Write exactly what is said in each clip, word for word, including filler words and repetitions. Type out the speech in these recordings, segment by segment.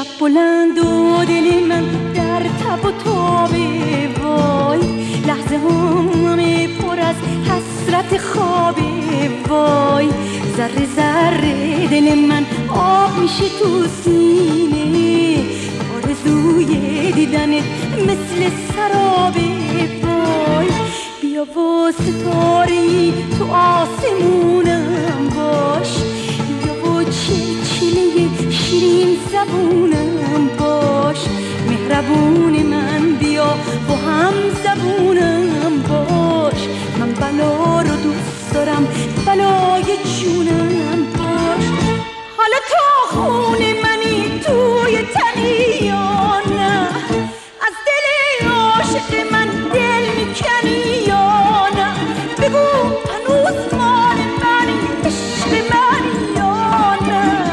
بلند و دل من در تب و تابه، وای لحظه همه پر از حسرت خوابه، وای ذره ذره دل من آب میشه تو سینه، آرزوی دیدنت مثل سرابه، وای بیا و ستاره‌ای تو آسمونم باش، بیا و چلچله شیرین زبونم باش، مهربون من بیا و هم زبونم باش، من بلا رو دوست دارم بلای جونم باش. حالا تا خون منی توی تنی یا نه، از دل عاشق من دل میکنی یا نه، بگو هنوز مال منی عشق منی یا نه.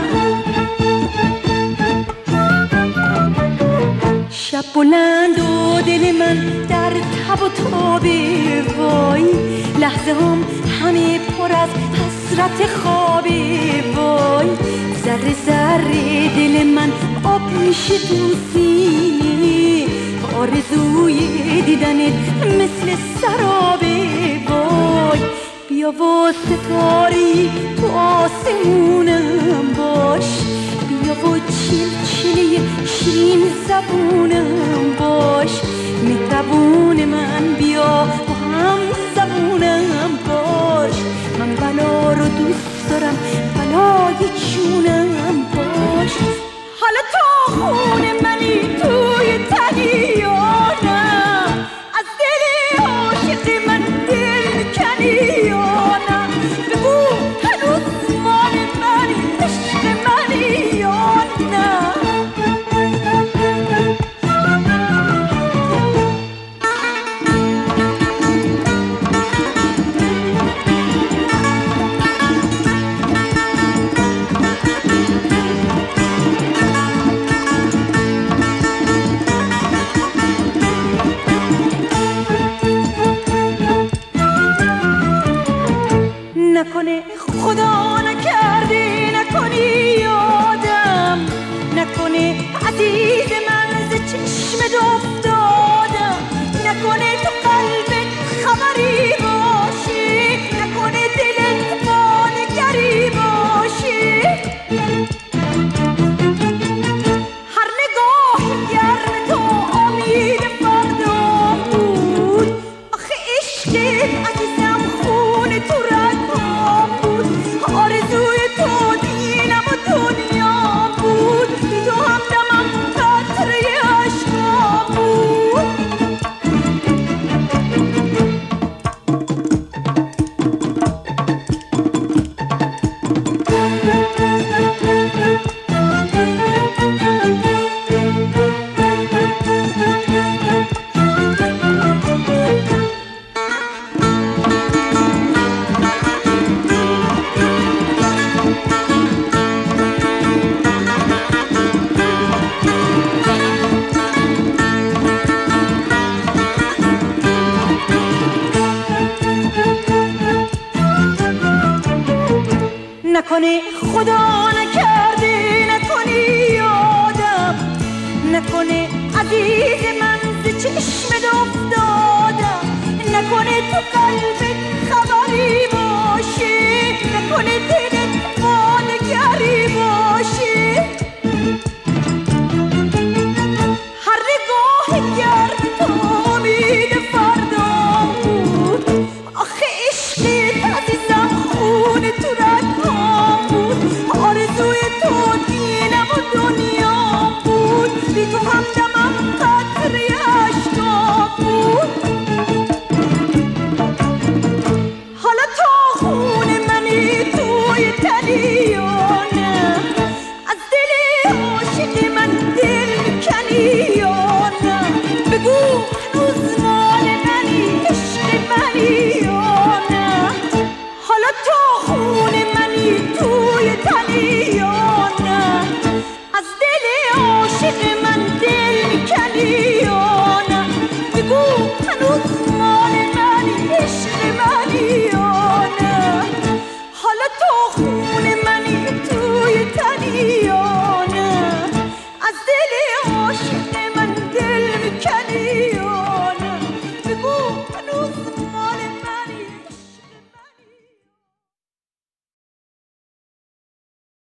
شب بلند و دل من در تب و تابه، وای لحظه هم همه پر از حسرت خوابه، وای ذره ذره دل من آب میشه تو سینه، آرزوی دیدنت مثل سرابه، وای بیا و ستاری تو آسمونم باش، بیا و چلچله شیرین زبونم باش، مهربون من بیا و هم زبونم باش، من بلا رو دوست دارم بلای جونم باش. حالا تا خون منی توی تنی یا نه، از دل عاشق من دل میکنی یا نه، بگو هنوز مال منی عشق منی یا نه. نکنه خدا نکرده نکنی یادم، نکنه عزیز من ز چشمت افتادم، نکنه تو قلبت خبری باشه، نکنه دلت با نگری باشه، هر نگاه گرم تو امید فردا بود، آخه عشقت عزیزم خون تو آرزوی تو دینم و دنیا بود، بی تو همدمم قطره عشقا بود. نکنه خدا نکرده نکنی یادم، نکنه عزیز من ز چشمت افتادم، نکنه تو قلبت خبر